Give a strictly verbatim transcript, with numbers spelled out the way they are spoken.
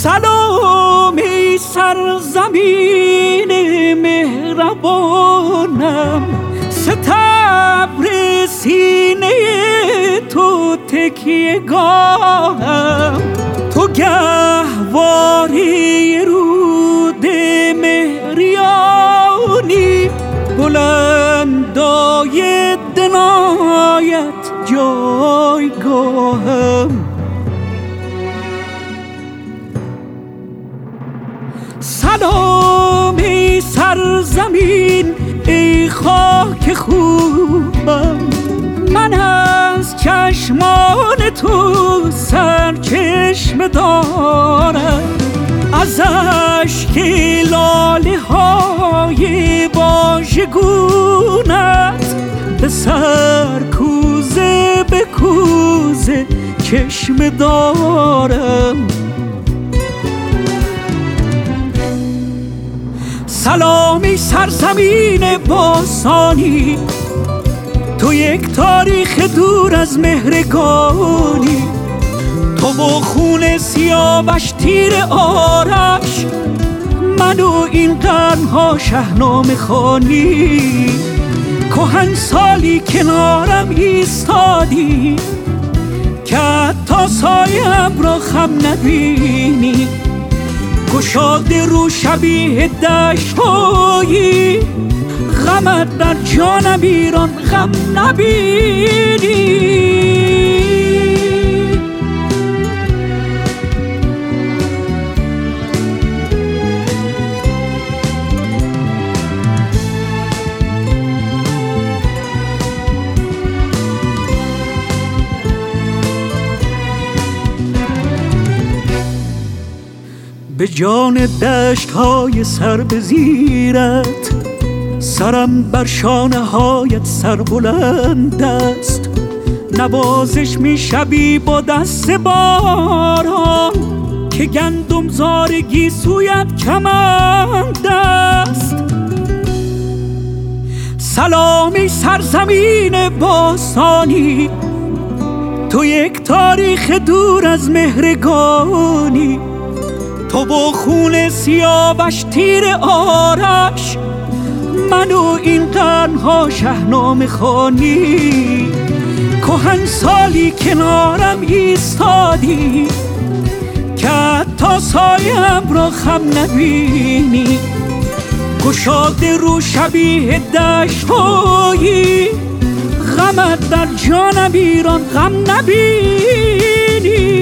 سلام ای سرزمین مهربانم، ستبر سینه تو تکیه گاهم، تو گهواره رود مهریانی، بلندای دنایت جایگاهم. سلام ای سرزمین ای خاک خوبم، من از چشمان تو سرچشمه دارم، از اشک لاله های واژگونت به سر کوزه به کوزه چشمه دارم. سلام ای سرزمین باستانی، تو یک تاریخ دور از مهرگانی، تو و خون سیاوش تیر آرش، من و این قرنها شاهنامه خوانی، کهن سالی کنارم ایستادی که حتی سایم را خم نبینی، گشاده رو شبیه دشت‌هایی، غمت در جانم ایران غم نبینی. به جان دشت های سر به زیرت، سرم بر شانه هایت سر بلند است، نوازش می شبی با دست باران، که گندم زار گیسویت کمند است. سلام ای سرزمین باستانی، تو یک تاریخ دور از مهرگانی، تو و خون سیاوش تیر آرش، من و این قرنها شاهنامه خوانی، کهن سالی کنارم ایستادی که حتی سایم را خم نبینی، گشاده رو شبیه دشت‌هایی، غمت در جانم ایران غم نبینی.